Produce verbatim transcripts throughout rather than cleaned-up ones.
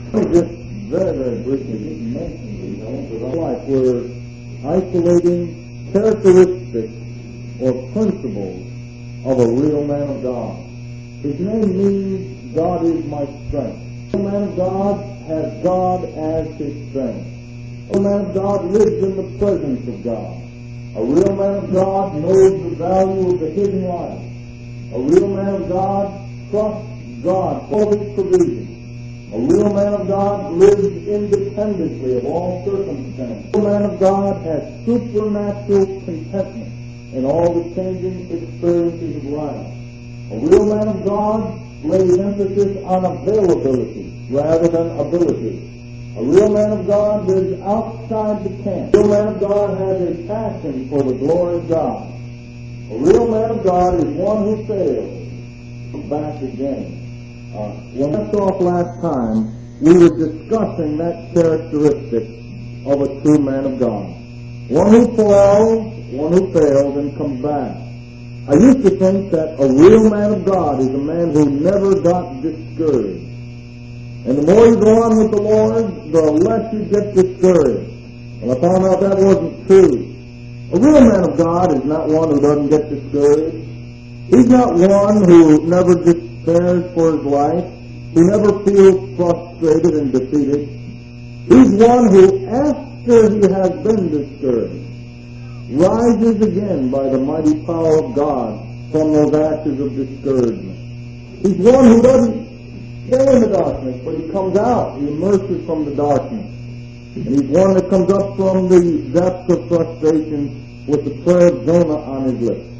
Just very, very briefly just mention these elements of our life. We're isolating characteristics or principles of a real man of God. His name means God is my strength. A man of God has God as his strength. A man of God lives in the presence of God. A real man of God knows the value of the hidden life. A real man of God trusts God for his provision. A real man of God lives independently of all circumstances. A real man of God has supernatural contentment in all the changing experiences of life. A real man of God lays emphasis on availability rather than ability. A real man of God lives outside the camp. A real man of God has a passion for the glory of God. A real man of God is one who fails back again. Uh, when I left off last time, we were discussing that characteristic of a true man of God. One who falls, one who fails, and comes back. I used to think that a real man of God is a man who never got discouraged. And the more you go on with the Lord, the less you get discouraged. And I found out that wasn't true. A real man of God is not one who doesn't get discouraged. He's not one who never despairs for his life, who never feels frustrated and defeated. He's one who, after he has been discouraged, rises again by the mighty power of God from those ashes of discouragement. He's one who doesn't stay in the darkness, but he comes out. He emerges from the darkness. And he's one that comes up from the depths of frustration with the prayer of Jonah on his lips.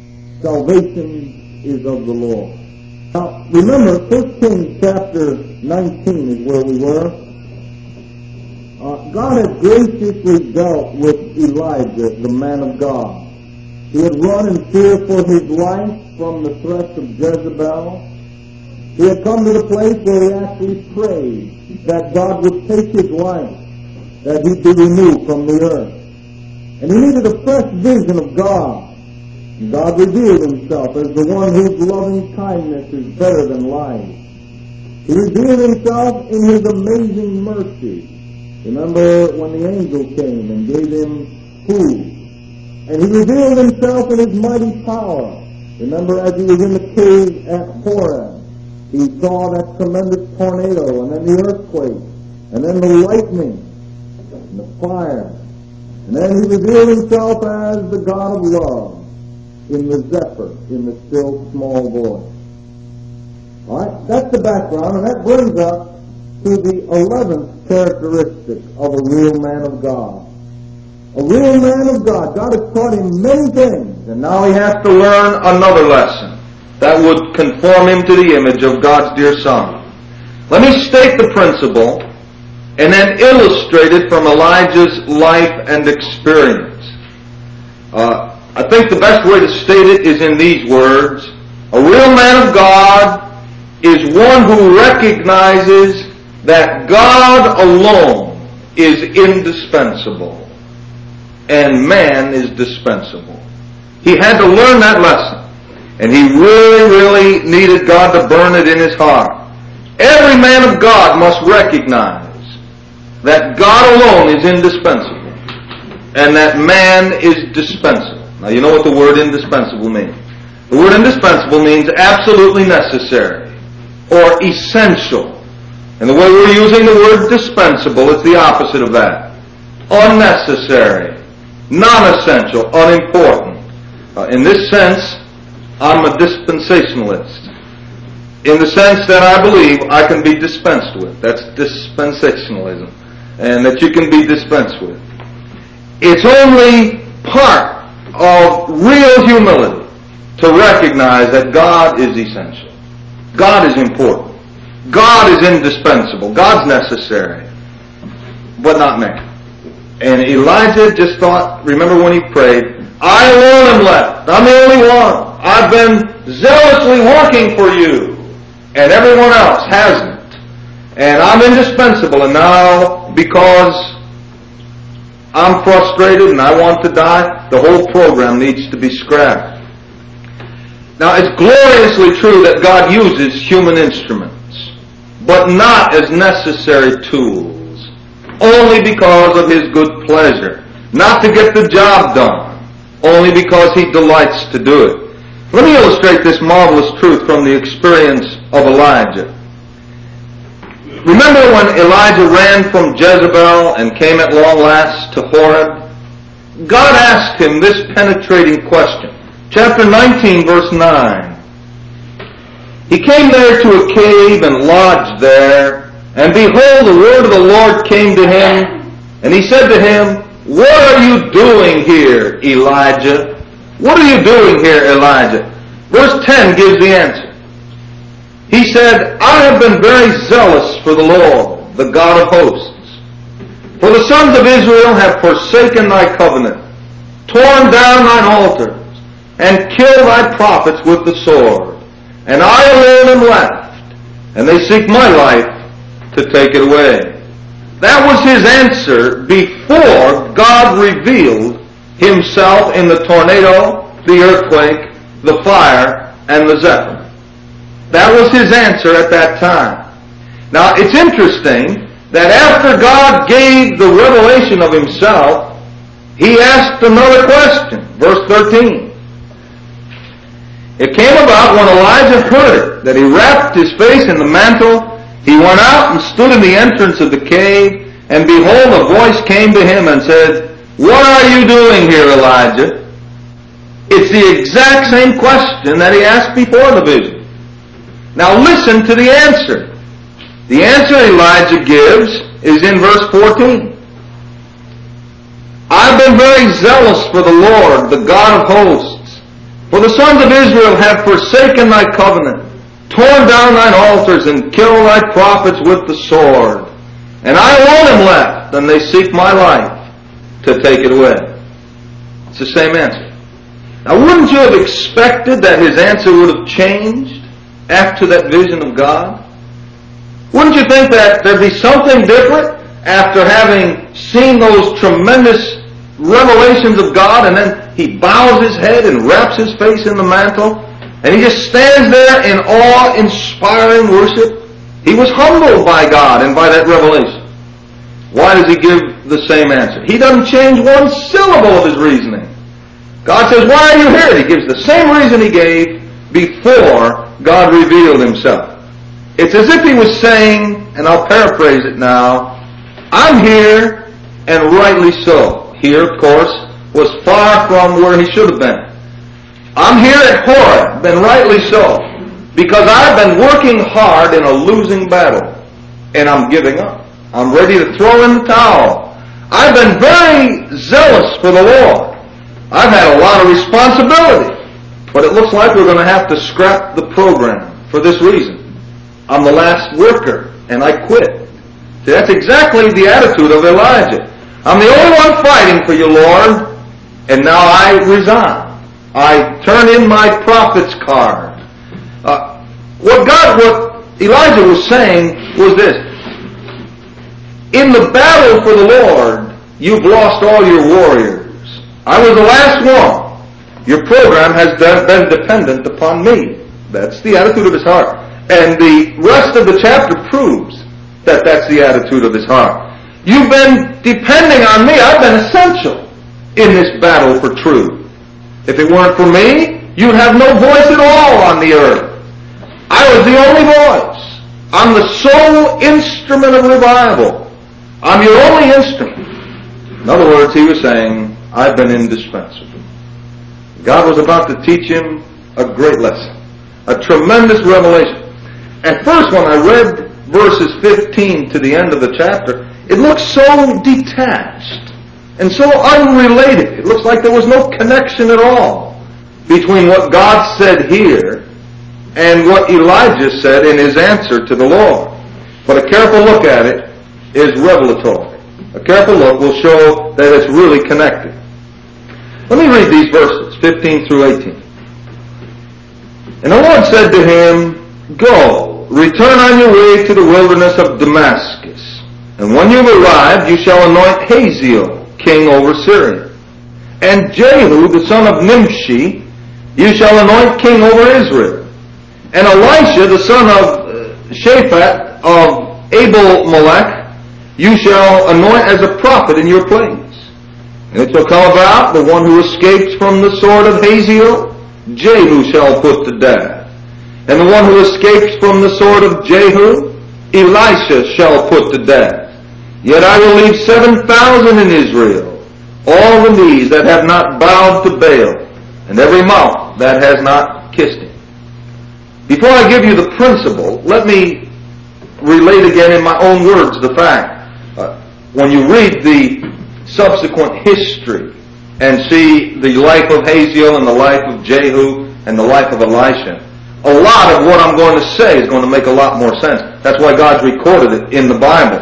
Salvation is of the Lord. Now, remember, First Kings chapter nineteen is where we were. Uh, God had graciously dealt with Elijah, the man of God. He had run in fear for his life from the threats of Jezebel. He had come to the place where he actually prayed that God would take his life, that he'd be removed from the earth. And he needed a fresh vision of God. And God revealed himself as the one whose loving kindness is better than life. He revealed himself in his amazing mercy. Remember when the angel came and gave him food. And he revealed himself in his mighty power. Remember as he was in the cave at Horeb. He saw that tremendous tornado, and then the earthquake, and then the lightning, and the fire. And then he revealed himself as the God of love in the zephyr, in the still small voice. All right, that's the background, and that brings us to the eleventh characteristic of a real man of God. A real man of God. God has taught him many things, and now he has to learn another lesson that would conform him to the image of God's dear Son. Let me state the principle and then illustrate it from Elijah's life and experience. Uh, I think the best way to state it is in these words. A real man of God is one who recognizes that God alone is indispensable and man is dispensable. He had to learn that lesson. And he really, really needed God to burn it in his heart. Every man of God must recognize that God alone is indispensable and that man is dispensable. Now you know what the word indispensable means. The word indispensable means absolutely necessary or essential. And the way we're using the word dispensable is the opposite of that. Unnecessary, non-essential, unimportant. Uh, in this sense, I'm a dispensationalist. In the sense that I believe I can be dispensed with. That's dispensationalism. And that you can be dispensed with. It's only part of real humility to recognize that God is essential. God is important. God is indispensable. God's necessary. But not man. And Elijah just thought, remember when he prayed, I alone am left. I'm the only one. I've been zealously working for you. And everyone else hasn't. And I'm indispensable. And now, because I'm frustrated and I want to die, the whole program needs to be scrapped. Now, it's gloriously true that God uses human instruments. but not as necessary tools, only because of His good pleasure, not to get the job done, only because He delights to do it. Let me illustrate this marvelous truth from the experience of Elijah. Remember when Elijah ran from Jezebel and came at long last to Horeb? God asked him this penetrating question. Chapter nineteen, verse nine. He came there to a cave and lodged there, and behold, the word of the Lord came to him, and He said to him, "What are you doing here, Elijah? What are you doing here, Elijah?" Verse ten gives the answer. He said, "I have been very zealous for the Lord, the God of hosts. For the sons of Israel have forsaken thy covenant, torn down thine altars, and killed thy prophets with the sword. And I alone am left, and they seek my life to take it away." That was his answer before God revealed Himself in the tornado, the earthquake, the fire, and the zephyr. That was his answer at that time. Now, it's interesting that after God gave the revelation of Himself, He asked another question. Verse thirteen. It came about when Elijah heard it, that he wrapped his face in the mantle. He went out and stood in the entrance of the cave, and behold, a voice came to him and said, "What are you doing here, Elijah?" It's the exact same question that he asked before the vision. Now listen to the answer. The answer Elijah gives is in verse fourteen. "I've been very zealous for the Lord, the God of hosts. For the sons of Israel have forsaken thy covenant, torn down thine altars, and killed thy prophets with the sword. And I alone am left, and they seek my life to take it away." It's the same answer. Now, wouldn't you have expected that his answer would have changed after that vision of God? Wouldn't you think that there'd be something different after having seen those tremendous revelations of God, and then he bows his head and wraps his face in the mantle, and he just stands there in awe-inspiring worship? He was humbled by God and by that revelation. Why does he give the same answer? He doesn't change one syllable of his reasoning. God says, "Why are you here?" He gives the same reason he gave before God revealed Himself. It's as if he was saying, and I'll paraphrase it now, "I'm here, and rightly so." Here, of course, was far from where he should have been. "I'm here at Horeb, and rightly so, because I've been working hard in a losing battle, and I'm giving up. I'm ready to throw in the towel. I've been very zealous for the Lord. I've had a lot of responsibility, but it looks like we're going to have to scrap the program for this reason. I'm the last worker, and I quit." See, that's exactly the attitude of Elijah. "I'm the only one fighting for you, Lord, and now I resign. I turn in my prophet's card." Uh, what God, what Elijah was saying was this: in the battle for the Lord, you've lost all your warriors. I was the last one. Your program has been dependent upon me. That's the attitude of his heart. And the rest of the chapter proves that that's the attitude of his heart. You've been depending on me. I've been essential in this battle for truth. If it weren't for me, you'd have no voice at all on the earth. I was the only voice. I'm the sole instrument of revival. I'm your only instrument. In other words, he was saying, I've been indispensable. God was about to teach him a great lesson, a tremendous revelation. At first, when I read verses fifteen to the end of the chapter, it looked so detached and so unrelated. It looks like there was no connection at all between what God said here and what Elijah said in his answer to the Lord. But a careful look at it is revelatory. A careful look will show that it's really connected. Let me read these verses, fifteen through eighteen. "And the Lord said to him, Go, return on your way to the wilderness of Damascus. And when you've arrived, you shall anoint Hazael king over Syria. And Jehu, the son of Nimshi, you shall anoint king over Israel. And Elisha, the son of Shaphat of Abel-Melech you shall anoint as a prophet in your place. And it shall come about, the one who escapes from the sword of Hazael, Jehu shall put to death. And the one who escapes from the sword of Jehu, Elisha shall put to death. Yet I will leave seven thousand in Israel, all the knees that have not bowed to Baal, and every mouth that has not kissed him. Before I give you the principle, let me relate again in my own words the fact. Uh, when you read the subsequent history and see the life of Hazael and the life of Jehu and the life of Elisha, a lot of what I'm going to say is going to make a lot more sense. That's why God's recorded it in the Bible.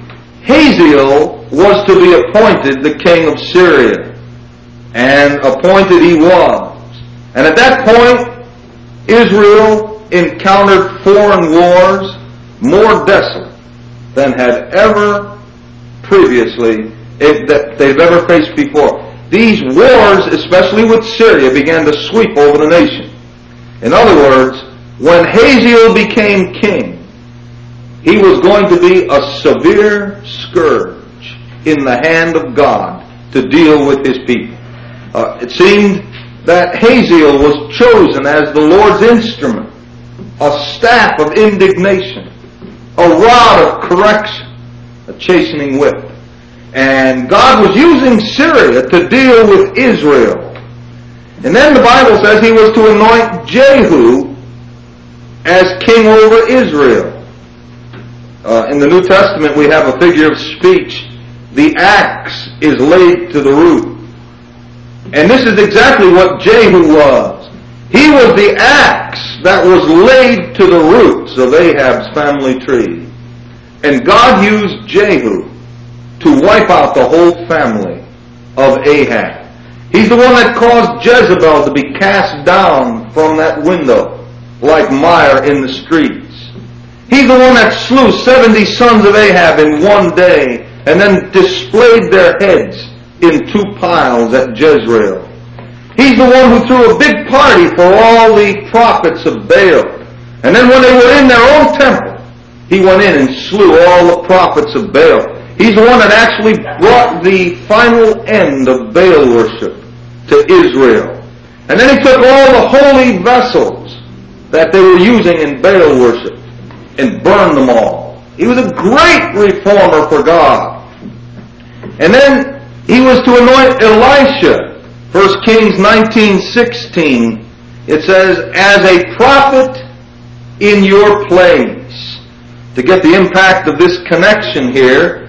Hazael was to be appointed the king of Syria, and appointed he was. And at that point, Israel encountered foreign wars more desolate than had ever previously, if that they've ever faced before. These wars, especially with Syria, began to sweep over the nation. In other words, when Hazael became king, he was going to be a severe scourge in the hand of God to deal with his people. Uh, it seemed that Hazael was chosen as the Lord's instrument, a staff of indignation, a rod of correction, a chastening whip. And God was using Syria to deal with Israel. And then the Bible says he was to anoint Jehu as king over Israel. Uh, in the New Testament we have a figure of speech. The axe is laid to the root. And this is exactly what Jehu was. He was the axe that was laid to the roots of Ahab's family tree. And God used Jehu to wipe out the whole family of Ahab. He's the one that caused Jezebel to be cast down from that window like mire in the streets. He's the one that slew seventy sons of Ahab in one day and then displayed their heads in two piles at Jezreel. He's the one who threw a big party for all the prophets of Baal. And then when they were in their own temple, he went in and slew all the prophets of Baal. He's the one that actually brought the final end of Baal worship to Israel. And then he took all the holy vessels that they were using in Baal worship and burned them all. He was a great reformer for God. And then he was to anoint Elisha. First Kings nineteen sixteen, it says, as a prophet in your place. To get the impact of this connection here,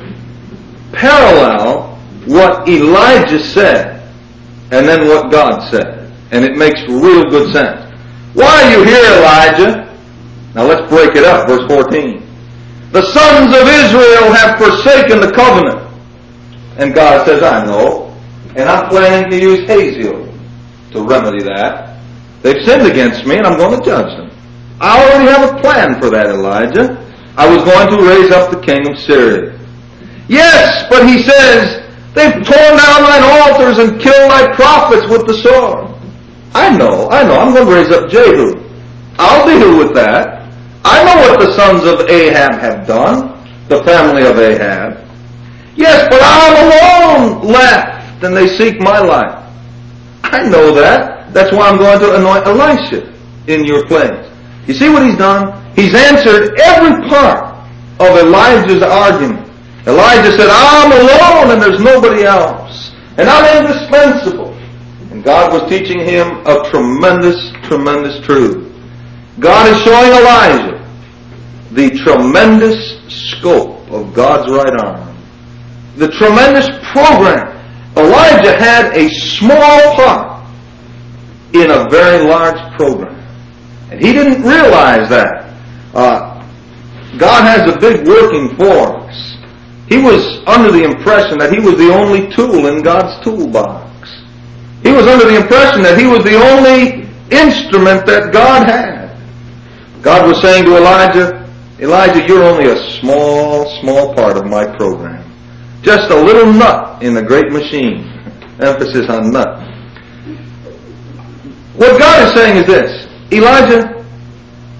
parallel what Elijah said and then what God said. And it makes real good sense. Why are you here, Elijah? Now let's break it up. Verse fourteen. The sons of Israel have forsaken the covenant. And God says, I know. And I'm planning to use Hazael to remedy that. They've sinned against me and I'm going to judge them. I already have a plan for that, Elijah. I was going to raise up the king of Syria. Yes, but he says, they've torn down thine altars and killed thy prophets with the sword. I know, I know, I'm going to raise up Jehu. I'll deal with that. I know what the sons of Ahab have done, the family of Ahab. Yes, but I'm alone left, and they seek my life. I know that. That's why I'm going to anoint Elisha in your place. You see what he's done? He's answered every part of Elijah's argument. Elijah said, I'm alone and there's nobody else. And I'm indispensable. And God was teaching him a tremendous, tremendous truth. God is showing Elijah the tremendous scope of God's right arm. The tremendous program. Elijah had a small part in a very large program. And he didn't realize that. Uh, God has a big working force. He was under the impression that he was the only tool in God's toolbox. He was under the impression that he was the only instrument that God had. God was saying to Elijah, Elijah, you're only a small, small part of my program. Just a little nut in the great machine. Emphasis on nut. What God is saying is this, Elijah,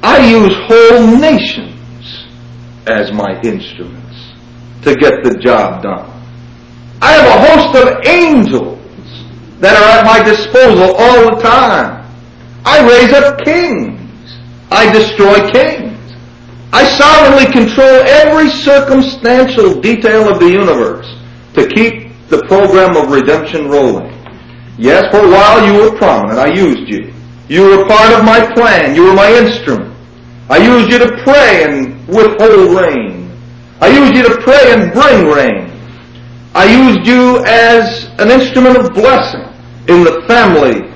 I use whole nations as my instruments to get the job done. I have a host of angels that are at my disposal all the time. I raise up kings. I destroy kings. I sovereignly control every circumstantial detail of the universe to keep the program of redemption rolling. Yes, for a while you were prominent. I used you. You were part of my plan. You were my instrument. I used you to pray and withhold rain. I used you to pray and bring rain. I used you as an instrument of blessing in the family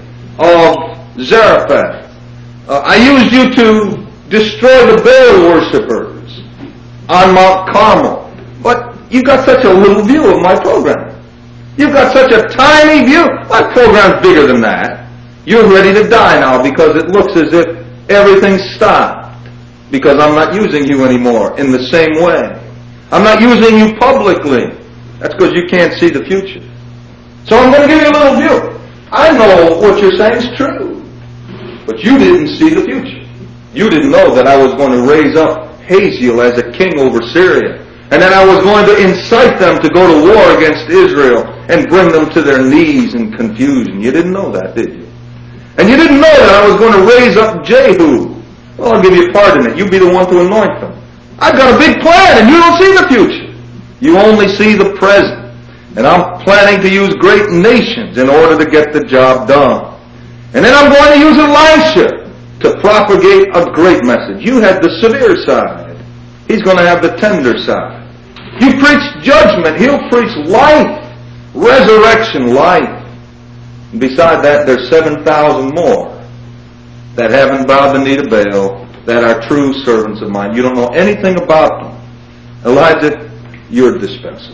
of Zarephath. Uh, I used you to destroy the Baal worshippers on Mount Carmel. But you've got such a little view of my program. You've got such a tiny view. My program's bigger than that. You're ready to die now because it looks as if everything's stopped. Because I'm not using you anymore in the same way. I'm not using you publicly. That's because you can't see the future. So I'm going to give you a little view. I know what you're saying is true. But you didn't see the future. You didn't know that I was going to raise up Hazael as a king over Syria. And that I was going to incite them to go to war against Israel and bring them to their knees in confusion. You didn't know that, did you? And you didn't know that I was going to raise up Jehu. Well, I'll give you part in it. You be the one to anoint them. I've got a big plan, and you don't see the future. You only see the present. And I'm planning to use great nations in order to get the job done. And then I'm going to use Elisha to propagate a great message. You had the severe side. He's going to have the tender side. You preach judgment. He'll preach life. Resurrection life. And beside that, there's seven thousand more that haven't bowed the knee to Baal, that are true servants of mine. You don't know anything about them. Elijah, you're dispensable.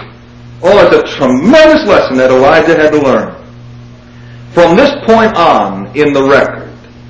Oh, it's a tremendous lesson that Elijah had to learn. From this point on in the record,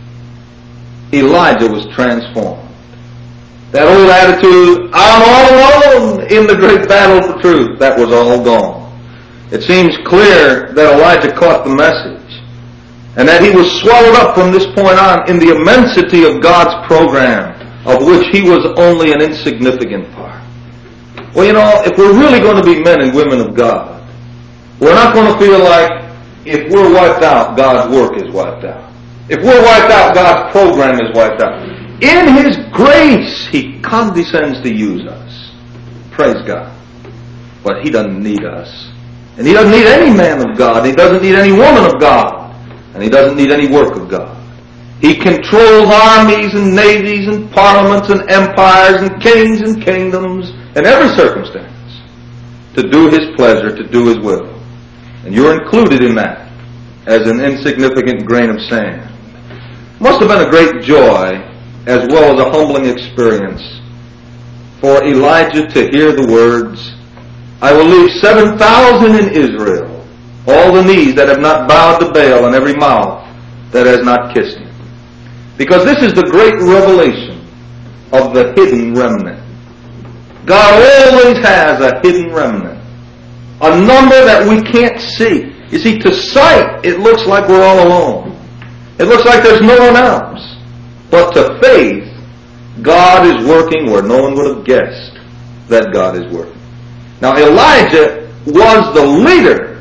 Elijah was transformed. That old attitude, I'm all alone in the great battle for truth, that was all gone. It seems clear that Elijah caught the message and that he was swallowed up from this point on in the immensity of God's program, of which he was only an insignificant part. Well, you know, if we're really going to be men and women of God, we're not going to feel like if we're wiped out, God's work is wiped out. If we're wiped out, God's program is wiped out. In His grace, He condescends to use us. Praise God. But He doesn't need us. And He doesn't need any man of God. He doesn't need any woman of God. And He doesn't need any work of God. He controls armies and navies and parliaments and empires and kings and kingdoms and every circumstance to do His pleasure, to do His will. And you're included in that as an insignificant grain of sand. Must have been a great joy as well as a humbling experience for Elijah to hear the words, I will leave seven thousand in Israel, all the knees that have not bowed to Baal and every mouth that has not kissed him. Because this is the great revelation of the hidden remnant. God always has a hidden remnant. A number that we can't see. You see, to sight, it looks like we're all alone. It looks like there's no one else. But to faith, God is working where no one would have guessed that God is working. Now, Elijah was the leader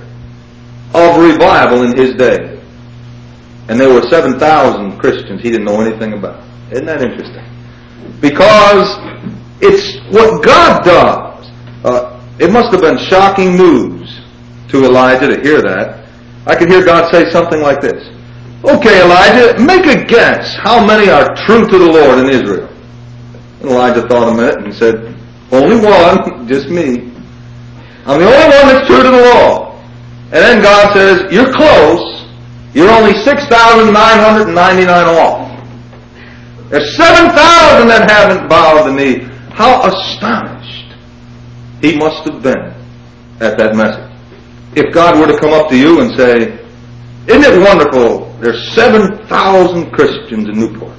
of revival in his day. And there were seven thousand Christians he didn't know anything about. Isn't that interesting? Because it's what God does. Uh, it must have been shocking news to Elijah to hear that. I could hear God say something like this. Okay, Elijah, make a guess how many are true to the Lord in Israel. And Elijah thought a minute and said, only one, just me. I'm the only one that's true to the Lord. And then God says, you're close. You're only six thousand nine hundred ninety-nine off. There's seven thousand that haven't bowed the knee. How astonished he must have been at that message. If God were to come up to you and say, isn't it wonderful, there's seven thousand Christians in Newport.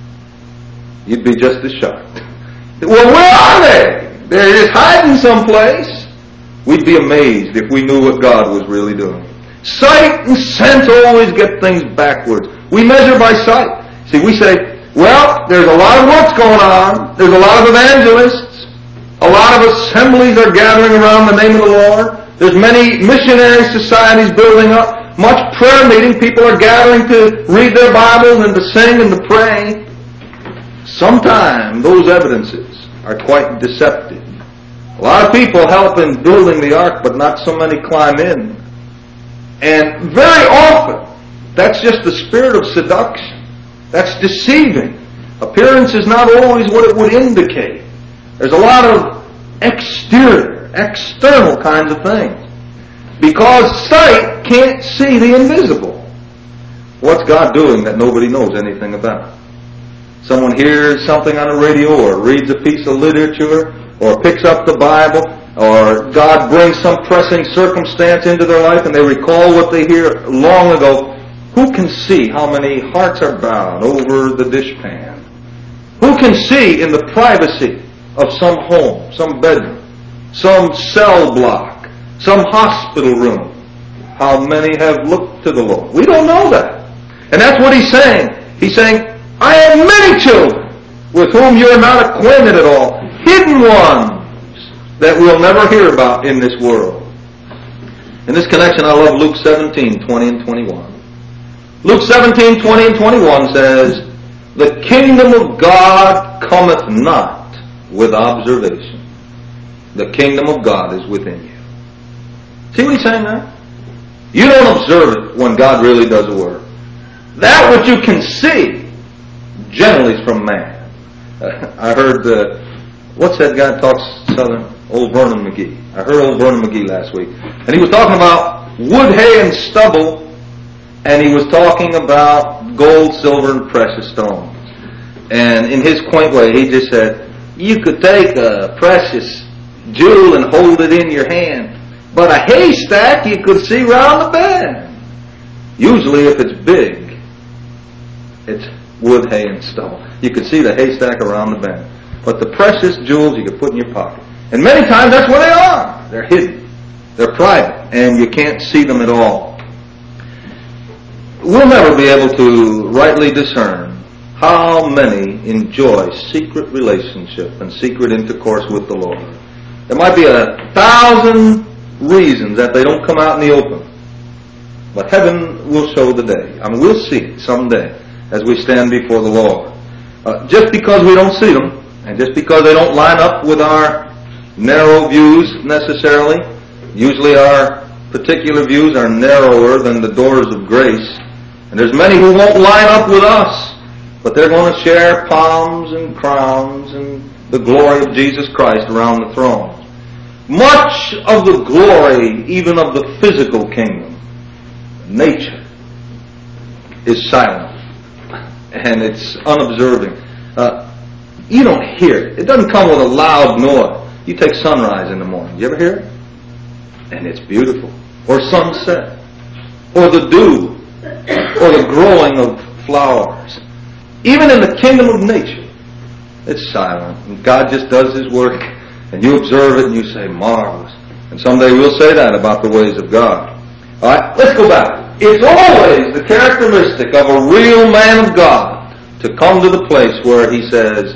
You'd be just as shocked. Well, where are they? They're just hiding someplace. We'd be amazed if we knew what God was really doing. Sight and sense always get things backwards. We measure by sight. See, we say, Well, there's a lot of works going on. There's a lot of evangelists. A lot of assemblies are gathering around the name of the Lord. There's many missionary societies building up. Much prayer meeting. People are gathering to read their Bibles and to sing and to pray. Sometimes those evidences are quite deceptive. A lot of people help in building the ark, but not so many climb in. And very often, that's just the spirit of seduction. That's deceiving. Appearance is not always what it would indicate. There's a lot of exterior, external kinds of things. Because sight can't see the invisible. What's God doing that nobody knows anything about? Someone hears something on the radio or reads a piece of literature or picks up the Bible, or God brings some pressing circumstance into their life and they recall what they hear long ago. Who can see how many hearts are bowed over the dishpan? Who can see in the privacy of some home, some bedroom, some cell block, some hospital room, how many have looked to the Lord? We don't know that. And that's what he's saying. He's saying, I have many children with whom you're not acquainted at all, hidden ones that we'll never hear about in this world. In this connection, I love Luke seventeen, twenty and twenty-one. Luke seventeen, twenty and twenty-one says, the kingdom of God cometh not with observation. The kingdom of God is within you. See what he's saying there? You don't observe it when God really does a work. That which you can see generally is from man. Uh, I heard, uh, what's that guy talks Southern? Old Vernon McGee. I heard old Vernon McGee last week. And he was talking about wood, hay, and stubble. And he was talking about gold, silver, and precious stones. And in his quaint way, he just said, you could take a precious jewel and hold it in your hand. But a haystack you could see round the bend. Usually if it's big, it's wood, hay, and stubble. You could see the haystack around the bend. But the precious jewels you could put in your pocket. And many times that's where they are. They're hidden. They're private. And you can't see them at all. We'll never be able to rightly discern how many enjoy secret relationship and secret intercourse with the Lord. There might be a thousand reasons that they don't come out in the open. But heaven will show the day. I mean, we'll see it someday as we stand before the Lord. Uh, just because we don't see them, and just because they don't line up with our narrow views necessarily, usually our particular views are narrower than the doors of grace. And there's many who won't line up with us, but they're going to share palms and crowns and the glory of Jesus Christ around the throne. Much of the glory, even of the physical kingdom, nature, is silent. And it's unobserving. Uh, you don't hear it. It doesn't come with a loud noise. You take sunrise in the morning. You ever hear it? And it's beautiful. Or sunset. Or the dew. Or the growing of flowers. Even in the kingdom of nature, it's silent. And God just does His work. And you observe it and you say, marvelous. And someday we'll say that about the ways of God. All right, let's go back. It's always the characteristic of a real man of God to come to the place where he says,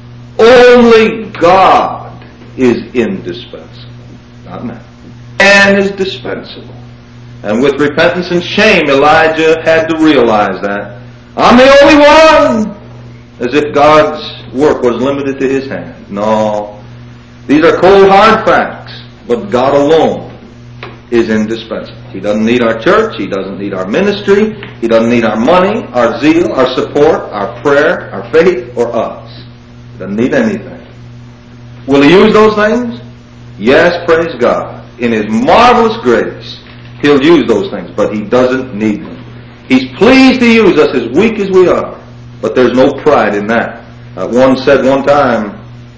only God is indispensable, not man. Man is dispensable. And with repentance and shame, Elijah had to realize that. I'm the only one! As if God's work was limited to his hand. No. These are cold, hard facts. But God alone is indispensable. He doesn't need our church. He doesn't need our ministry. He doesn't need our money, our zeal, our support, our prayer, our faith, or us. He doesn't need anything. Will He use those things? Yes, praise God. In His marvelous grace, He'll use those things, but He doesn't need them. He's pleased to use us as weak as we are, but there's no pride in that. Uh, one said one time,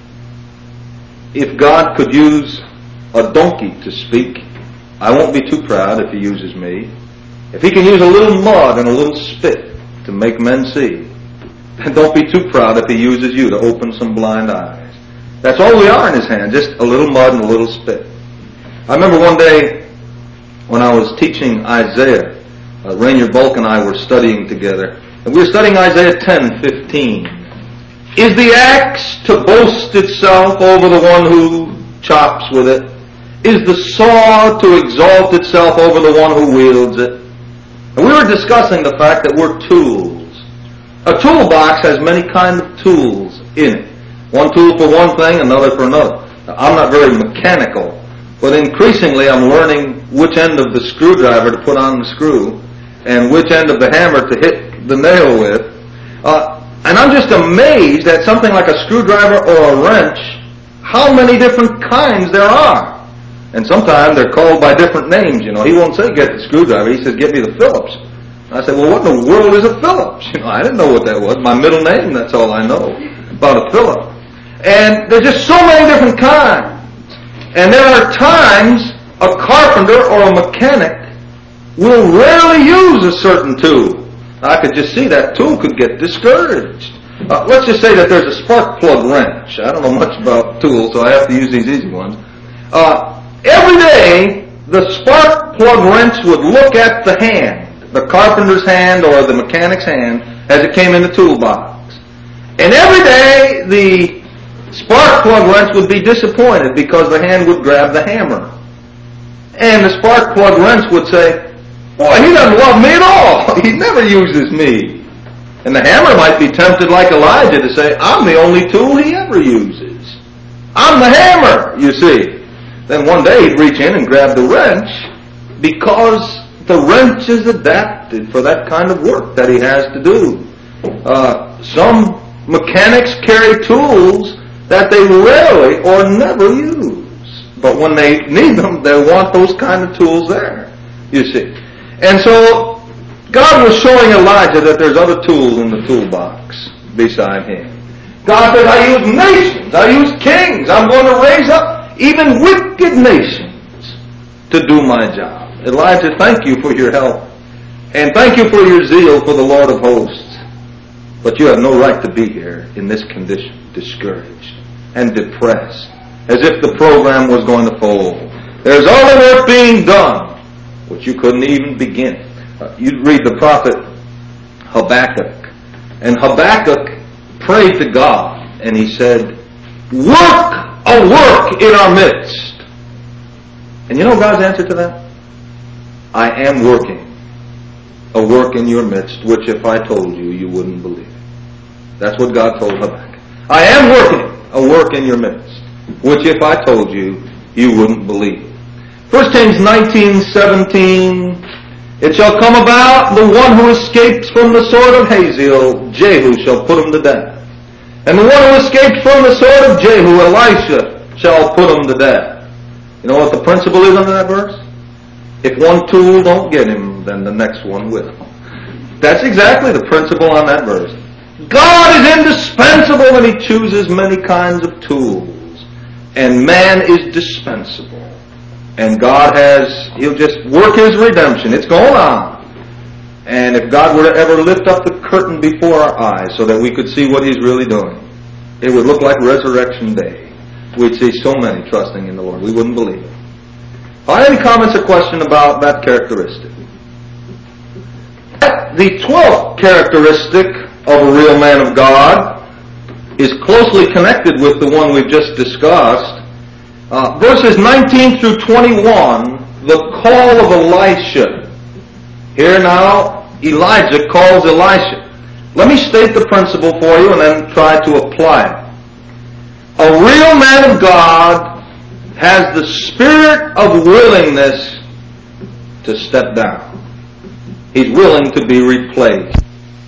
if God could use a donkey to speak, I won't be too proud if He uses me. If He can use a little mud and a little spit to make men see, then don't be too proud if He uses you to open some blind eyes. That's all we are in His hand, just a little mud and a little spit. I remember one day when I was teaching Isaiah, uh, Rainier Bulk and I were studying together, And we're studying Isaiah ten fifteen. Is the axe to boast itself over the one who chops with it? Is the saw to exalt itself over the one who wields it? And we were discussing the fact that we're tools. A toolbox has many kinds of tools in it. One tool for one thing, another for another. Now, I'm not very mechanical, but increasingly I'm learning which end of the screwdriver to put on the screw and which end of the hammer to hit the nail with. Uh, and I'm just amazed at something like a screwdriver or a wrench, how many different kinds there are. And sometimes they're called by different names, you know. He won't say get the screwdriver, he says get me the Phillips. I said, well, what in the world is a Phillips? You know, I didn't know what that was. My middle name, that's all I know about a Phillips. And there's just so many different kinds. And there are times a carpenter or a mechanic will rarely use a certain tool. I could just see that tool could get discouraged. Uh, let's just say that there's a spark plug wrench. I don't know much about tools, so I have to use these easy ones. Uh, every day, the spark plug wrench would look at the hand, the carpenter's hand or the mechanic's hand, as it came in the toolbox. And every day, the spark plug wrench would be disappointed because the hand would grab the hammer. And the spark plug wrench would say, boy, he doesn't love me at all. He never uses me. And the hammer might be tempted like Elijah to say, I'm the only tool he ever uses. I'm the hammer, you see. Then one day he'd reach in and grab the wrench because the wrench is adapted for that kind of work that he has to do. Uh, some mechanics carry tools that they rarely or never use. But when they need them, they want those kind of tools there, you see. And so God was showing Elijah that there's other tools in the toolbox beside him. God said, I use nations, I use kings, I'm going to raise up even wicked nations to do my job. Elijah, thank you for your help. And thank you for your zeal for the Lord of hosts. But you have no right to be here in this condition, discouraged and depressed, as if the program was going to fold. There's all the work being done, which you couldn't even begin. Uh, you read the prophet Habakkuk, and Habakkuk prayed to God, and he said, work a work in our midst. And you know God's answer to that? I am working a work in your midst, which if I told you, you wouldn't believe. That's what God told Habakkuk. I am working a work in your midst, which if I told you, you wouldn't believe. First Kings nineteen seventeen, it shall come about, the one who escapes from the sword of Hazael, Jehu shall put him to death. And the one who escapes from the sword of Jehu, Elisha, shall put him to death. You know what the principle is under that verse? If one tool don't get him, then the next one will. That's exactly the principle on that verse. God is indispensable and He chooses many kinds of tools. And man is dispensable. And God has, He'll just work His redemption. It's going on. And if God were to ever lift up the curtain before our eyes so that we could see what He's really doing, it would look like Resurrection Day. We'd see so many trusting in the Lord. We wouldn't believe it. Are there any comments or questions about that characteristic? The twelfth characteristic of a real man of God is closely connected with the one we've just discussed. Uh, verses nineteen through twenty-one, the call of Elisha. Here now, Elijah calls Elisha. Let me state the principle for you and then try to apply it. A real man of God has the spirit of willingness to step down. He's willing to be replaced.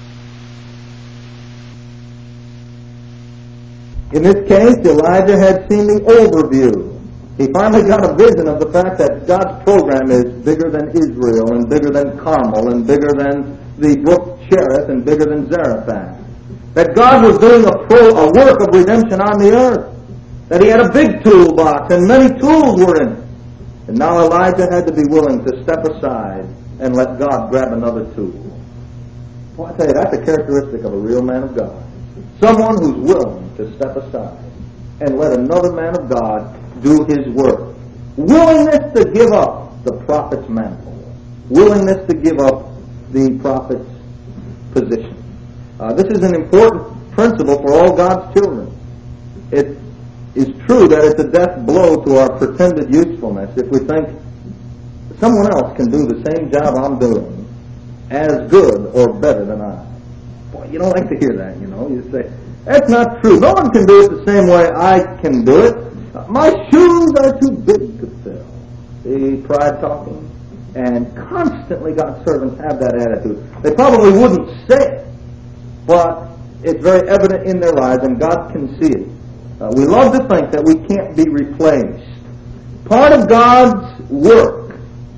In this case, Elijah had seen the overview. He finally got a vision of the fact that God's program is bigger than Israel and bigger than Carmel and bigger than the brook Cherith and bigger than Zarephath. That God was doing a, pro, a work of redemption on the earth. That He had a big toolbox and many tools were in it. And now Elijah had to be willing to step aside and let God grab another tool. Well, I tell you, that's a characteristic of a real man of God. Someone who's willing to step aside and let another man of God do his work. Willingness to give up the prophet's mantle. Willingness to give up the prophet's position. Uh, this is an important principle for all God's children. It is true that it's a death blow to our pretended usefulness if we think someone else can do the same job I'm doing as good or better than I. Boy, you don't like to hear that, you know. You say, that's not true. No one can do it the same way I can do it. My shoes are too big to fill. See, pride talking. And constantly God's servants have that attitude. They probably wouldn't say it, but it's very evident in their lives, and God can see it. Uh, we love to think that we can't be replaced. Part of God's work,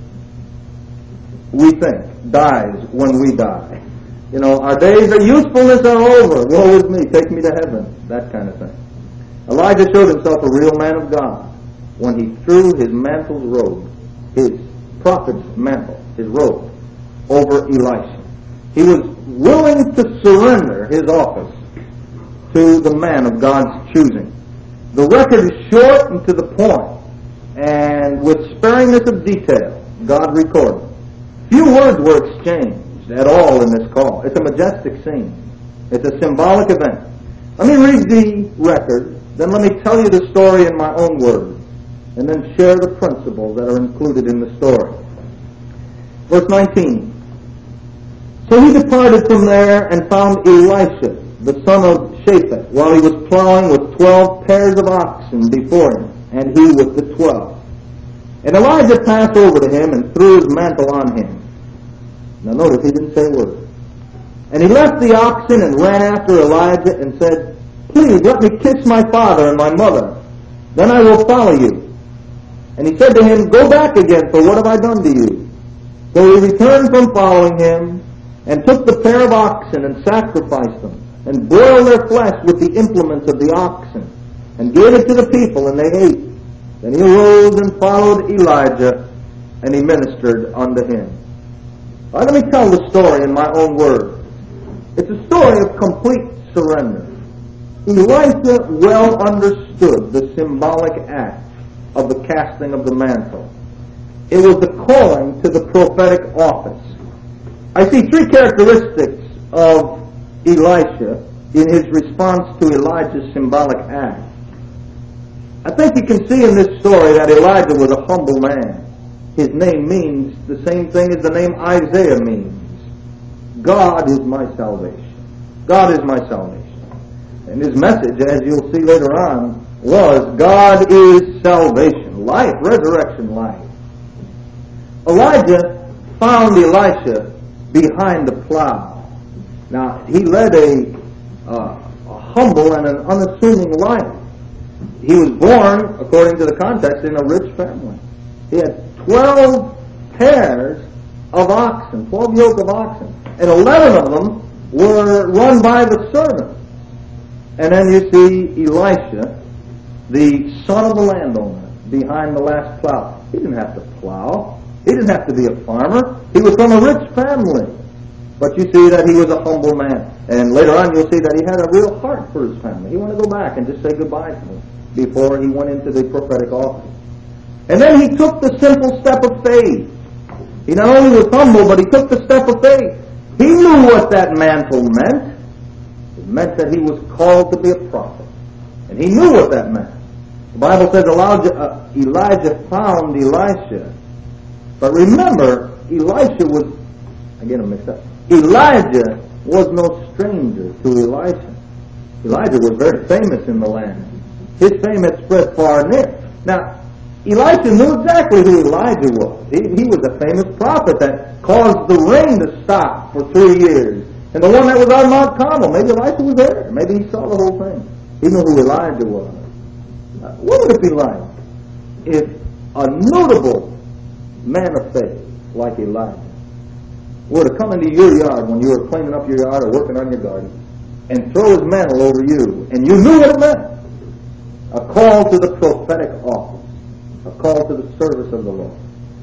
we think, dies when we die. You know, our days of usefulness are over. Woe is me, take me to heaven. That kind of thing. Elijah showed himself a real man of God when he threw his mantle's robe, his prophet's mantle, his robe, over Elisha. He was willing to surrender his office to the man of God's choosing. The record is short and to the point, and with sparingness of detail, God recorded. Few words were exchanged at all in this call. It's a majestic scene. It's a symbolic event. Let me read the record, then let me tell you the story in my own words, and then share the principles that are included in the story. Verse nineteen. So he departed from there and found Elisha, the son of Shaphat, while he was plowing with twelve pairs of oxen before him, and he with the twelve. And Elijah passed over to him and threw his mantle on him. Now notice he didn't say a word. And he left the oxen and ran after Elijah and said, Please let me kiss my father and my mother, then I will follow you. And he said to him, Go back again, for what have I done to you? So he returned from following him, and took the pair of oxen and sacrificed them, and boiled their flesh with the implements of the oxen, and gave it to the people, and they ate. Then he arose and followed Elijah, and he ministered unto him. All right, let me tell the story in my own words. It's a story of complete surrender. Elisha well understood the symbolic act of the casting of the mantle. It was the calling to the prophetic office. I see three characteristics of Elisha in his response to Elijah's symbolic act. I think you can see in this story that Elijah was a humble man. His name means the same thing as the name Isaiah means. God is my salvation. God is my salvation. And his message, as you'll see later on, was God is salvation, life, resurrection life. Elijah found Elisha behind the plow. Now, he led a, uh, a humble and an unassuming life. He was born, according to the context, in a rich family. He had twelve pairs of oxen, twelve yoke of oxen, and eleven of them were run by the servants. And then you see Elisha, the son of the landowner, behind the last plow. He didn't have to plow. He didn't have to be a farmer. He was from a rich family. But you see that he was a humble man. And later on you'll see that he had a real heart for his family. He wanted to go back and just say goodbye to them before he went into the prophetic office. And then he took the simple step of faith. He not only was humble, but he took the step of faith. He knew what that mantle meant. It meant that he was called to be a prophet. And he knew what that meant. The Bible says Elijah, uh, Elijah found Elisha. But remember, Elisha was, I get them mixed up. Elijah was no stranger to Elisha. Elijah was very famous in the land. His fame had spread far and near. Now, Elisha knew exactly who Elijah was. He, he was a famous prophet that caused the rain to stop for three years. And the one that was on Mount Carmel, maybe Elisha was there. Maybe he saw the whole thing. He knew who Elijah was. Uh, what would it be like if a notable man of faith like Elijah were to come into your yard when you were cleaning up your yard or working on your garden and throw his mantle over you, and you knew what it meant? A call to the prophetic office, a call to the service of the Lord.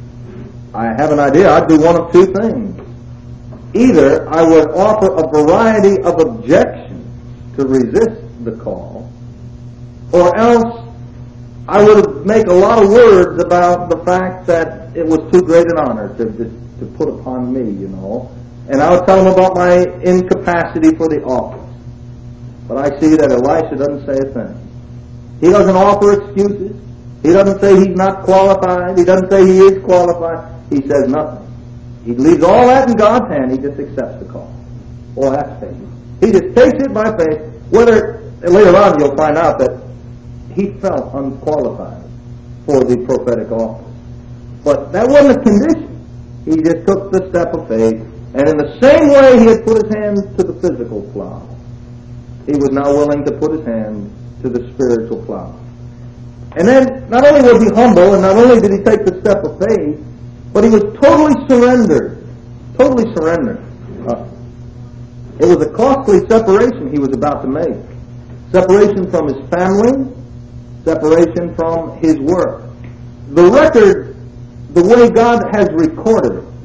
I have an idea. I'd do one of two things. Either I would offer a variety of objections to resist the call, or else I would make a lot of words about the fact that it was too great an honor to, to, to put upon me, you know. and I would tell him about my incapacity for the office. But I see that Elisha doesn't say a thing. He doesn't offer excuses. He doesn't say he's not qualified. He doesn't say he is qualified. He says nothing. He leaves all that in God's hand. He just accepts the call. Well, that's faith. He just takes it by faith. Whether later on you'll find out that he felt unqualified for the prophetic office. But that wasn't a condition. He just took the step of faith. And in the same way he had put his hand to the physical plow, he was now willing to put his hand to the spiritual plow. And then not only was he humble, and not only did he take the step of faith, but he was totally surrendered. Totally surrendered. Uh, it was a costly separation he was about to make. Separation from his family, separation from his work. The record, the way God has recorded it,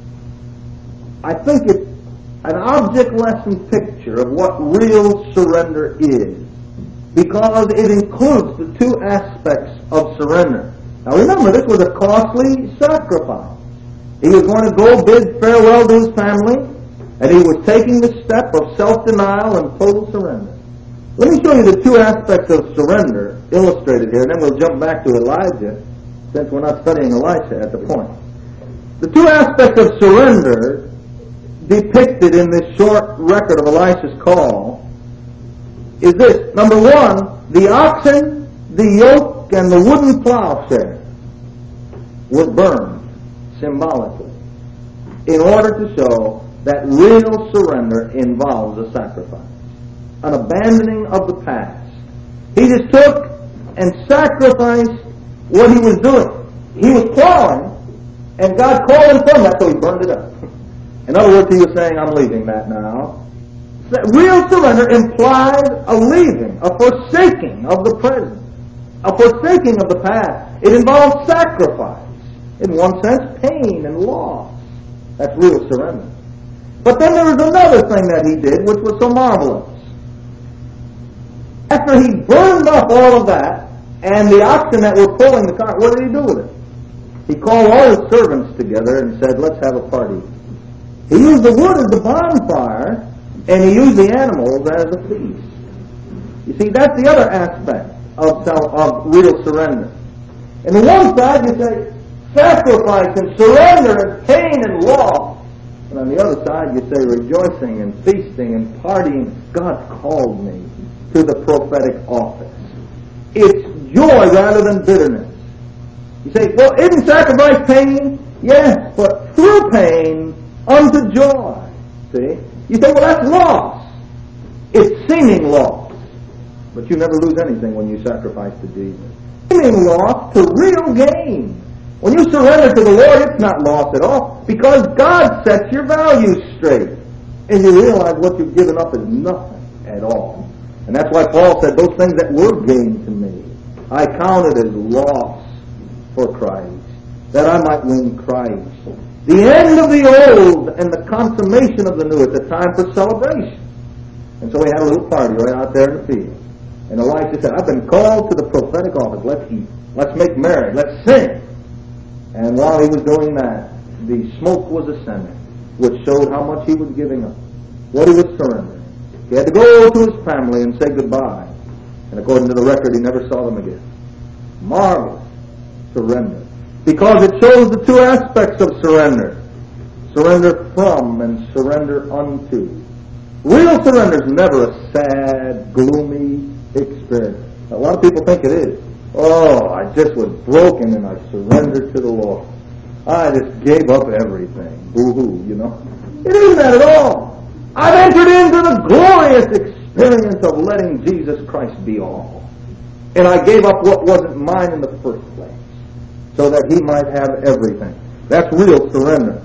I think it's an object lesson picture of what real surrender is, because it includes the two aspects of surrender. Now remember, this was a costly sacrifice. He was going to go bid farewell to his family, and he was taking the step of self-denial and total surrender. Let me show you the two aspects of surrender illustrated here, and then we'll jump back to Elijah, since we're not studying Elisha at the point. The two aspects of surrender depicted in this short record of Elisha's call is this. Number one, the oxen, the yoke, and the wooden plowshare were burned symbolically in order to show that real surrender involves a sacrifice, an abandoning of the past. He just took and sacrificed what he was doing. He was plowing, and God called him from that, so he burned it up. In other words, he was saying, I'm leaving that now. Real surrender implies a leaving, a forsaking of the present, a forsaking of the past. It involves sacrifice. In one sense, pain and loss. That's real surrender. But then there was another thing that he did, which was so marvelous. After he burned up all of that, and the oxen that were pulling the cart, what did he do with it? He called all his servants together and said, let's have a party. He used the wood as the bonfire, and he used the animals as a feast. You see, that's the other aspect of, self, of real surrender. And on one side you say, sacrifice and surrender and pain and loss. And on the other side you say, rejoicing and feasting and partying. God called me to the prophetic office. It's joy rather than bitterness. You say, well, isn't sacrifice pain? Yes, but through pain unto joy. See? You say, well, that's loss. It's seeming loss. But you never lose anything when you sacrifice to Jesus. Seeming loss to real gain. When you surrender to the Lord, it's not loss at all, because God sets your values straight. And you realize what you've given up is nothing at all. And that's why Paul said, those things that were gain to me, I counted as loss for Christ, that I might win Christ. The end of the old and the consummation of the new. It's a time for celebration. And so we had a little party right out there in the field. And Elisha said, I've been called to the prophetic office. Let's eat. Let's make merry. Let's sing. And while he was doing that, the smoke was ascending, which showed how much he was giving up, what he was surrendering. He had to go to his family and say goodbye. And according to the record, he never saw them again. Marvelous surrender. Because it shows the two aspects of surrender. Surrender from and surrender unto. Real surrender is never a sad, gloomy experience. A lot of people think it is. Oh, I just was broken and I surrendered to the Lord. I just gave up everything. Boo-hoo, you know. It isn't that at all. I've entered into the glorious experience of letting Jesus Christ be all. And I gave up what wasn't mine in the first place, so that he might have everything. That's real surrender.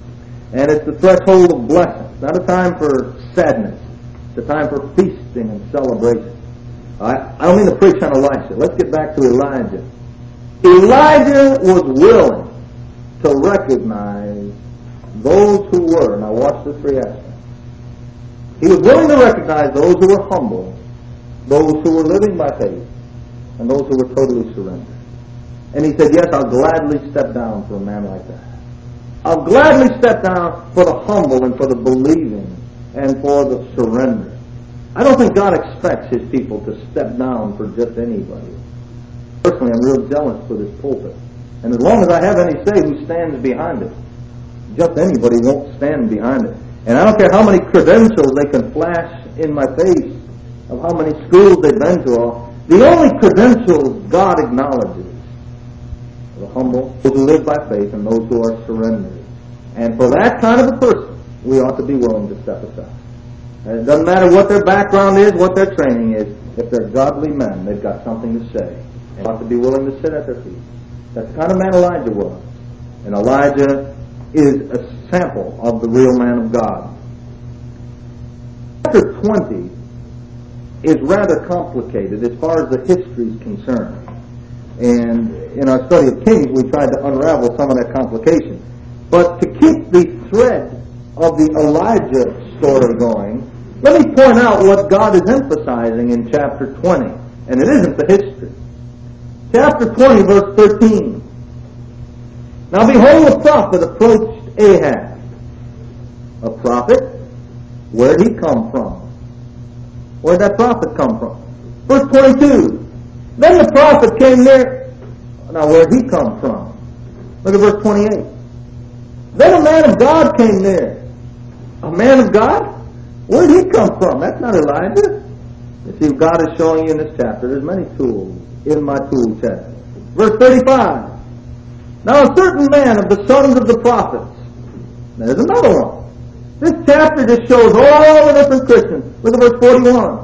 And it's the threshold of blessing. It's not a time for sadness. It's a time for feasting and celebration. I, I don't mean to preach on Elisha. Let's get back to Elijah. Elijah was willing to recognize those who were. Now watch the three aspects. He was willing to recognize those who were humble, those who were living by faith, and those who were totally surrendered. And he said, yes, I'll gladly step down for a man like that. I'll gladly step down for the humble and for the believing and for the surrender. I don't think God expects His people to step down for just anybody. Personally, I'm real jealous for this pulpit. And as long as I have any say who stands behind it, just anybody won't stand behind it. And I don't care how many credentials they can flash in my face of how many schools they've been to. All. The only credentials God acknowledges are the humble, those who live by faith, and those who are surrendered. And for that kind of a person, we ought to be willing to step aside. And it doesn't matter what their background is, what their training is. If they're godly men, they've got something to say. And ought to be willing to sit at their feet. That's the kind of man Elijah was. And Elijah is a sample of the real man of God. Chapter twenty is rather complicated as far as the history is concerned. And in our study of Kings, we tried to unravel some of that complication. But to keep the thread of the Elijah story going, let me point out what God is emphasizing in chapter twenty. And it isn't the history. Chapter twenty, verse thirteen. Now behold, a prophet approached Ahab. A prophet? Where'd he come from? Where'd that prophet come from? Verse twenty-two. Then the prophet came near. Now where'd he come from? Look at verse twenty-eight. Then a man of God came near. A man of God? Where'd he come from? That's not Elijah. You see, God is showing you in this chapter, there's many tools in my tool chest. Verse thirty-five. Now a certain man of the sons of the prophets. There's another one. This chapter just shows all the different Christians. Look at verse forty-one.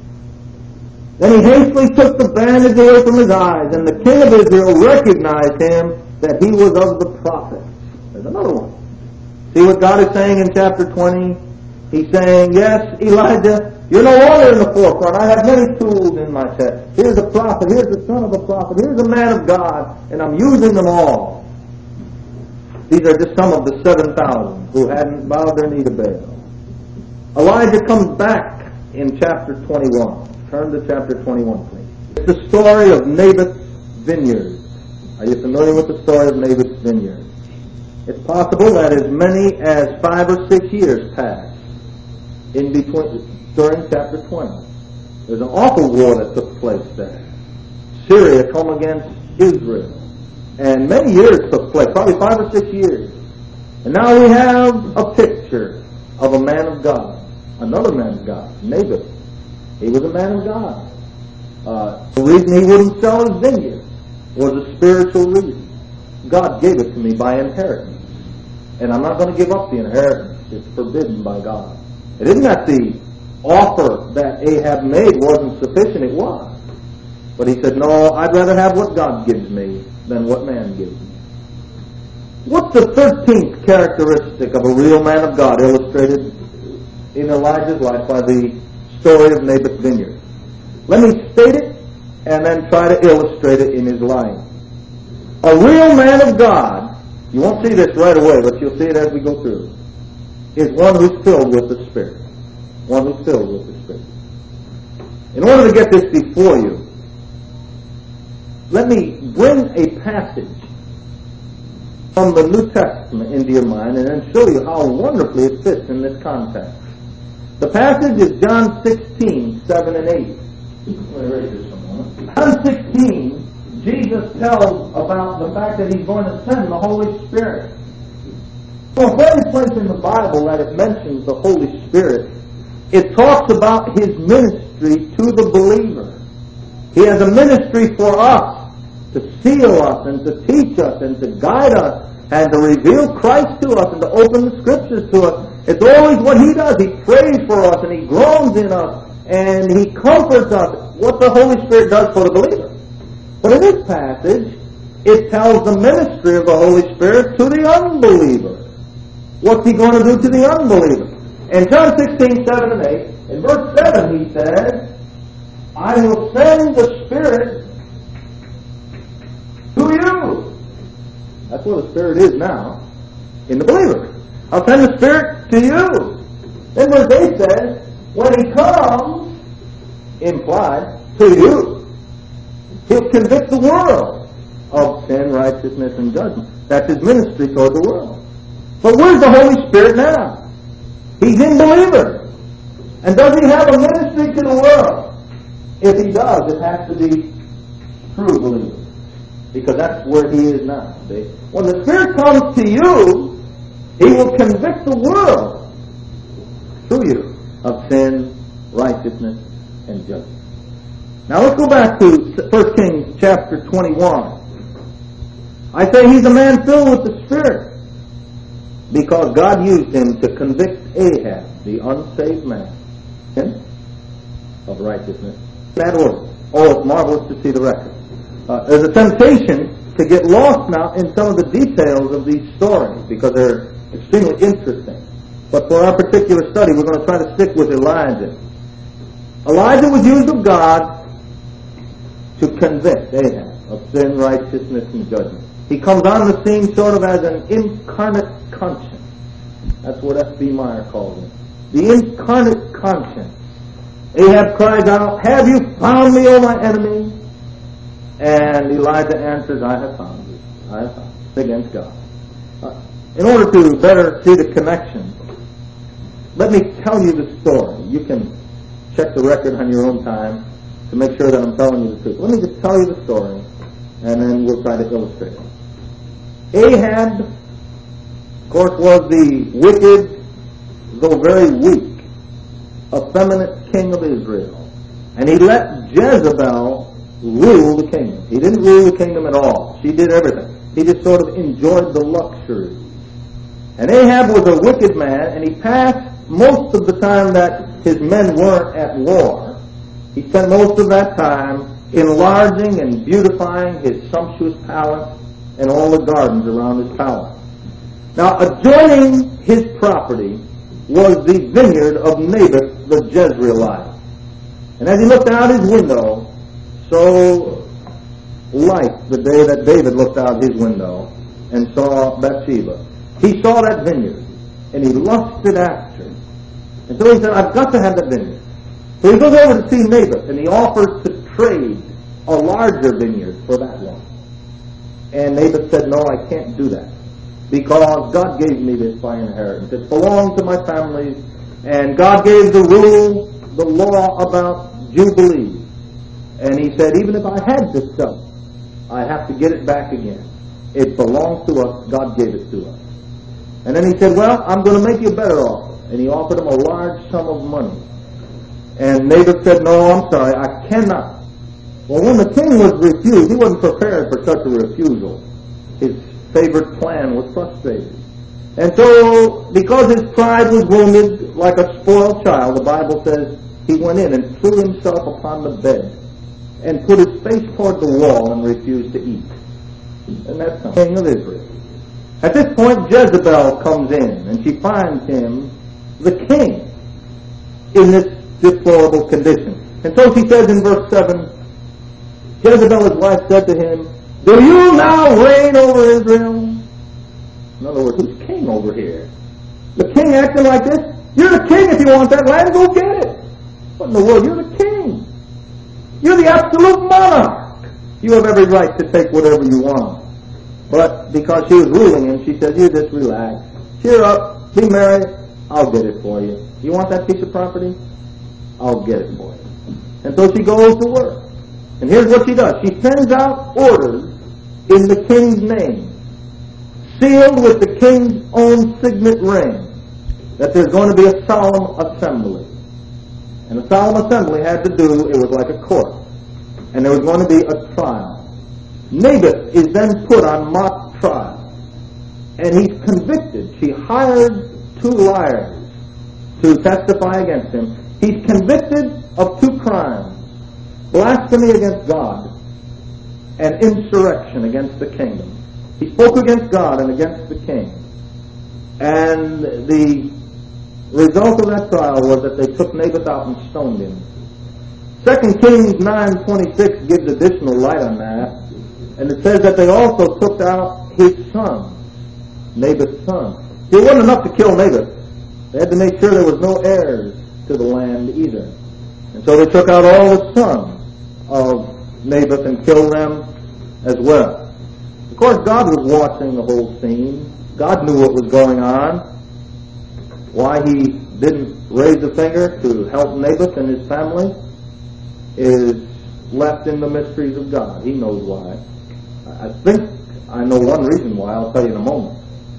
Then he hastily took the bandage away from his eyes, and the king of Israel recognized him that he was of the prophets. There's another one. See what God is saying in chapter twenty? He's saying, yes, Elijah, you're no longer in the forefront. I have many tools in my chest. Here's a prophet. Here's the son of a prophet. Here's a man of God. And I'm using them all. These are just some of the seven thousand who hadn't bowed their knee to Baal. Elijah comes back in chapter twenty-one. Turn to chapter twenty-one, please. It's the story of Naboth's vineyard. Are you familiar with the story of Naboth's vineyard? It's possible that as many as five or six years passed in between during chapter twenty. There's an awful war that took place there. Syria come against Israel. And many years took place, probably five or six years. And now we have a picture of a man of God, another man of God, Naboth. He was a man of God. Uh, the reason he wouldn't sell his vineyard was a spiritual reason. God gave it to me by inheritance. And I'm not going to give up the inheritance. It's forbidden by God. It isn't that the offer that Ahab made wasn't sufficient. It was. But he said, no, I'd rather have what God gives me than what man gives me. What's the thirteenth characteristic of a real man of God illustrated in Elijah's life by the story of Naboth's vineyard? Let me state it and then try to illustrate it in his life. A real man of God, you won't see this right away, but you'll see it as we go through, is one who's filled with the Spirit. One who's filled with the Spirit. In order to get this before you, let me bring a passage from the New Testament into your mind and then show you how wonderfully it fits in this context. The passage is John sixteen, seven and eight. Let me read this for a moment. John sixteen, Jesus tells about the fact that He's going to send the Holy Spirit. So for every place in the Bible that it mentions the Holy Spirit, it talks about His ministry to the believer. He has a ministry for us, to seal us and to teach us and to guide us and to reveal Christ to us and to open the Scriptures to us. It's always what He does. He prays for us and He groans in us and He comforts us. What the Holy Spirit does for the believer. But in this passage, it tells the ministry of the Holy Spirit to the unbeliever. What's He going to do to the unbeliever? In John sixteen, seven and eight, in verse seven He says, I will send the Spirit to you. That's what the Spirit is now in the believer. I'll send the Spirit to you. Then verse eight says, when He comes, implied, to you, He'll convict the world of sin, righteousness, and judgment. That's His ministry toward the world. But where's the Holy Spirit now? He's in believers. And does he have a ministry to the world? If he does, it has to be true believers. Because that's where he is now. See? When the Spirit comes to you, he will convict the world through you of sin, righteousness, and judgment. Now let's go back to First Kings chapter twenty-one. I say he's a man filled with the Spirit because God used him to convict Ahab, the unsaved man, of righteousness. That order. Oh, it's marvelous to see the record. Uh, there's a temptation to get lost now in some of the details of these stories because they're extremely interesting. But for our particular study, we're going to try to stick with Elijah. Elijah was used of God to convict Ahab of sin, righteousness, and judgment. He comes on the scene sort of as an incarnate conscience. That's what F B Meyer calls it. The incarnate conscience. Ahab cries out, "Have you found me, O my enemy?" And Elijah answers, "I have found you. I have found you." Against God. Uh, in order to better see the connection, let me tell you the story. You can check the record on your own time to make sure that I'm telling you the truth. Let me just tell you the story, and then we'll try to illustrate it. Ahab, of course, was the wicked, though very weak, effeminate king of Israel. And he let Jezebel rule the kingdom. He didn't rule the kingdom at all. She did everything. He just sort of enjoyed the luxury. And Ahab was a wicked man, and he passed most of the time that his men weren't at war. He spent most of that time enlarging and beautifying his sumptuous palace and all the gardens around his palace. Now, adjoining his property was the vineyard of Naboth the Jezreelite. And as he looked out his window, so like the day that David looked out his window and saw Bathsheba, he saw that vineyard, and he lusted after it. And so he said, "I've got to have that vineyard." So he goes over to see Naboth, and he offers to trade a larger vineyard for that one. And Naboth said, "No, I can't do that, because God gave me this by inheritance. It belonged to my family, and God gave the rule, the law about Jubilee. And he said, even if I had to sell it, I have to get it back again. It belongs to us. God gave it to us." And then he said, "Well, I'm going to make you a better offer." And he offered him a large sum of money. And Naboth said, "No, I'm sorry, I cannot." Well, when the king was refused, he wasn't prepared for such a refusal. His favorite plan was frustrated. And so, because his pride was wounded like a spoiled child, the Bible says he went in and threw himself upon the bed and put his face toward the wall and refused to eat. And that's the king of Israel. At this point, Jezebel comes in, and she finds him, the king, in this deplorable condition. And so she says in verse seven, Jezebel, his wife, said to him, "Do you now reign over Israel?" In other words, who's king over here? The king acting like this? You're the king. If you want that land, go get it. What in the world? You're the king. You're the absolute monarch. You have every right to take whatever you want. But because she was ruling him, she said, "You just relax. Cheer up. Be merry. I'll get it for you. You want that piece of property? I'll get it for you." And so she goes to work. And here's what she does. She sends out orders in the king's name, sealed with the king's own signet ring, that there's going to be a solemn assembly. And a solemn assembly had to do, it was like a court. And there was going to be a trial. Naboth is then put on mock trial. And he's convicted. She hired two liars to testify against him. He's convicted of two crimes: blasphemy against God and insurrection against the kingdom. He spoke against God and against the king. And the result of that trial was that they took Naboth out and stoned him. Second Kings nine twenty-six gives additional light on that. And it says that they also took out his son, Naboth's son. It wasn't enough to kill Naboth. They had to make sure there was no heirs to the land either. And so they took out all the sons of Naboth and killed them as well. Of course, God was watching the whole scene. God knew what was going on. Why he didn't raise a finger to help Naboth and his family is left in the mysteries of God. He knows why. I think I know one reason why. I'll tell you in a moment.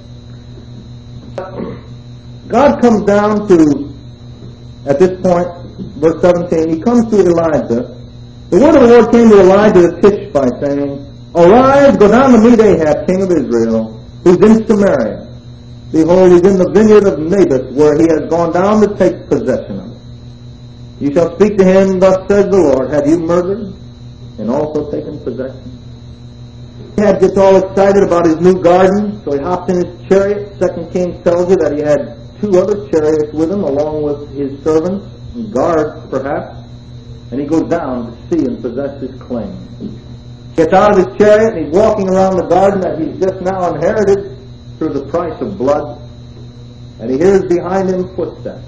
God comes down to, at this point, verse seventeen, he comes to Elijah. The word of the Lord came to Elijah the Tishbite, saying, Arise, go down to meet Ahab, king of Israel, who's in Samaria. Behold, he's in the vineyard of Naboth, where he has gone down to take possession of it. You shall speak to him, thus says the Lord, Have you murdered and also taken possession? Ahab gets all excited about his new garden, so he hops in his chariot. Second Kings tells you that he had two other chariots with him, along with his servants and guards, perhaps, and he goes down to see and possess his claim. Gets out of his chariot and he's walking around the garden that he's just now inherited through the price of blood, and he hears behind him footsteps.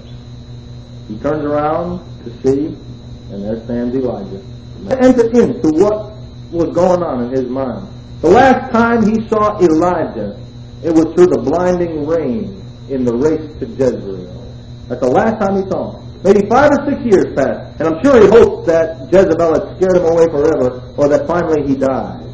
He turns around to see, and there stands Elijah. Enter into what was going on in his mind. The last time he saw Elijah, it was through the blinding rain in the race to Jezreel. That's the last time he saw him. Maybe five or six years passed, and I'm sure he hoped that Jezebel had scared him away forever, or that finally he died.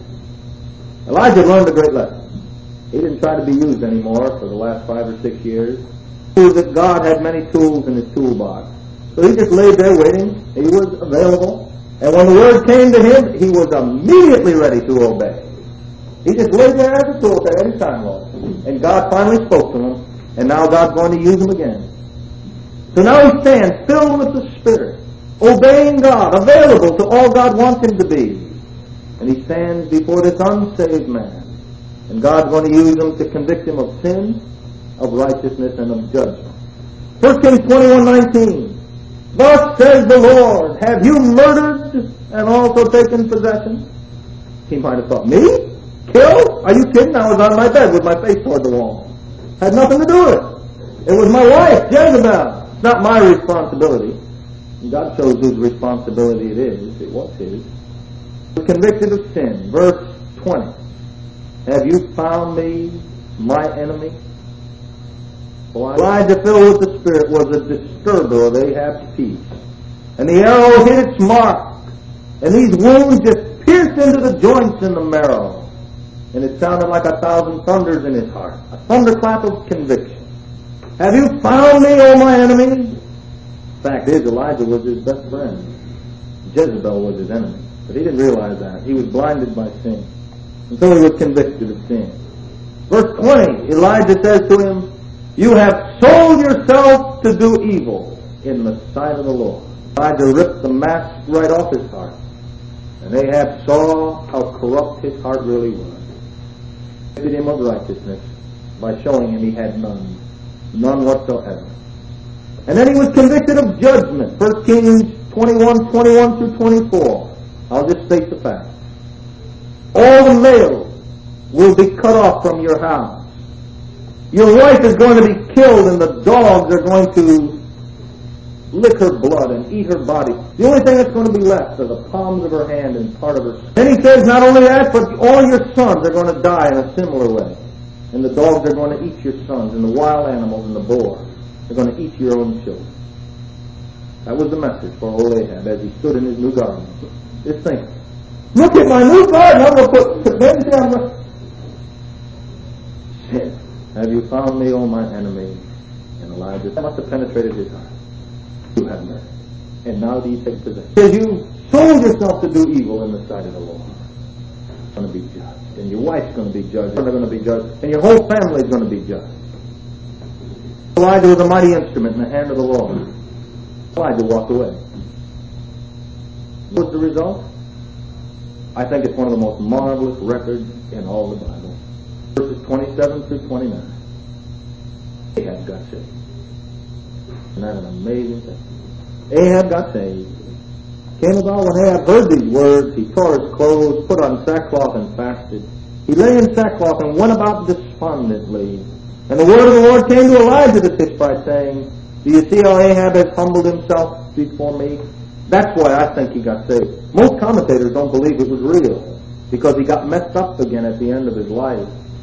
Elijah learned a great lesson. He didn't try to be used anymore for the last five or six years. He knew that God had many tools in his toolbox. So he just laid there waiting. He was available. And when the word came to him, he was immediately ready to obey. He just laid there as a tool at any time, Lord. And God finally spoke to him, and now God's going to use him again. So now he stands filled with the Spirit, obeying God, available to all God wants him to be. And he stands before this unsaved man. And God's going to use him to convict him of sin, of righteousness, and of judgment. First Kings twenty-one nineteen. Thus says the Lord, Have you murdered and also taken possession? He might have thought, me? Killed? Are you kidding? I was on my bed with my face toward the wall. Had nothing to do with it. It was my wife, Jezebel. It's not my responsibility. And God shows whose responsibility it is. It was his. He was convicted of sin. Verse twenty. Have you found me, my enemy? Well, Elijah, filled with the Spirit, was a disturber of Ahab's peace. And the arrow hit its mark. And these wounds just pierced into the joints in the marrow. And it sounded like a thousand thunders in his heart. A thunderclap of conviction. Have you found me, O my enemy? Fact is, Elijah was his best friend. Jezebel was his enemy. But he didn't realize that. He was blinded by sin. Until he was convicted of sin. Verse twenty, Elijah says to him, You have sold yourself to do evil in the sight of the Lord. Elijah ripped the mask right off his heart. And Ahab saw how corrupt his heart really was. He convicted him of righteousness by showing him he had none. None whatsoever. And then he was convicted of judgment. First Kings twenty-one, twenty-one through twenty-four. I'll just state the facts. All the males will be cut off from your house. Your wife is going to be killed, and the dogs are going to lick her blood and eat her body. The only thing that's going to be left are the palms of her hand and part of her. Then he says, not only that, but all your sons are going to die in a similar way. And the dogs are going to eat your sons, and the wild animals and the boar are going to eat your own children. That was the message for old Ahab as he stood in his new garden. Just think, look at my new garden. I'm going to put, put maybe I'm going to... Sin. Have you found me, O my enemy? And Elijah must have penetrated his heart. You have mercy. And now do you take possession? Because you sold yourself to do evil in the sight of the Lord. It's going to be judged. And your wife's going to be judged. You're going to be judged. And your whole family is going to be judged. Elijah was a mighty instrument in the hand of the Lord. Elijah walked away. What was the result? I think it's one of the most marvelous records in all the Bible. Verses twenty-seven through twenty-nine. Ahab got saved. Isn't that an amazing thing? Ahab got saved. Came about when Ahab heard these words, he tore his clothes, put on sackcloth and fasted. He lay in sackcloth and went about despondently. And the word of the Lord came to Elijah the Tishbite, saying, Do you see how Ahab has humbled himself before me? That's why I think he got saved. Most commentators don't believe it was real, because he got messed up again at the end of his life.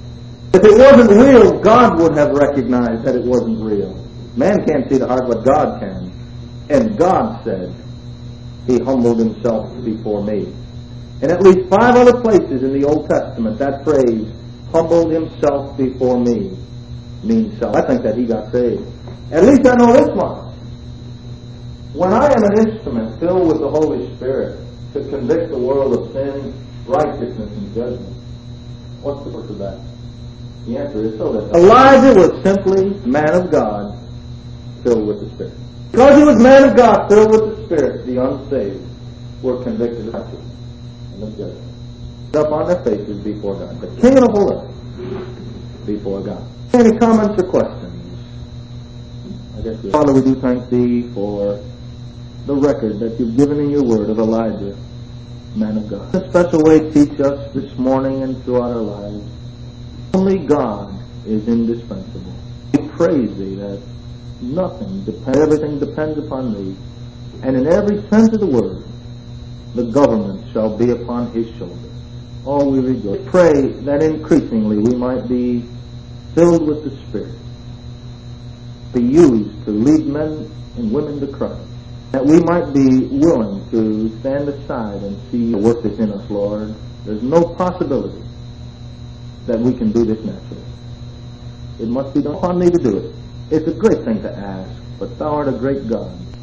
If it wasn't real, God would have recognized that it wasn't real. Man can't see the heart, but God can. And God said, He humbled Himself before me. In at least five other places in the Old Testament, that phrase, humbled Himself before me, means self. I think that He got saved. At least I know this much. When I am an instrument filled with the Holy Spirit to convict the world of sin, righteousness, and judgment, what's the purpose of that? The answer is so that Elijah was simply man of God filled with the Spirit. Because he was man of God filled with the Spirit, the unsaved were convicted of righteousness and of judgment. Up on their faces before God. The King of the whole earth before God. Any comments or questions? I guess we Father, we do thank Thee for the record that You've given in Your Word of Elijah, man of God. In a special way, teach us this morning and throughout our lives. Only God is indispensable. We praise Thee that nothing, depend, everything depends upon Thee, and in every sense of the word, the government shall be upon His shoulders. Oh, we rejoice. Pray that increasingly we might be filled with the Spirit, be used to lead men and women to Christ, that we might be willing to stand aside and see the work that's in us, Lord. There's no possibility that we can do this naturally. It must be done upon me to do it. It's a great thing to ask, but Thou art a great God.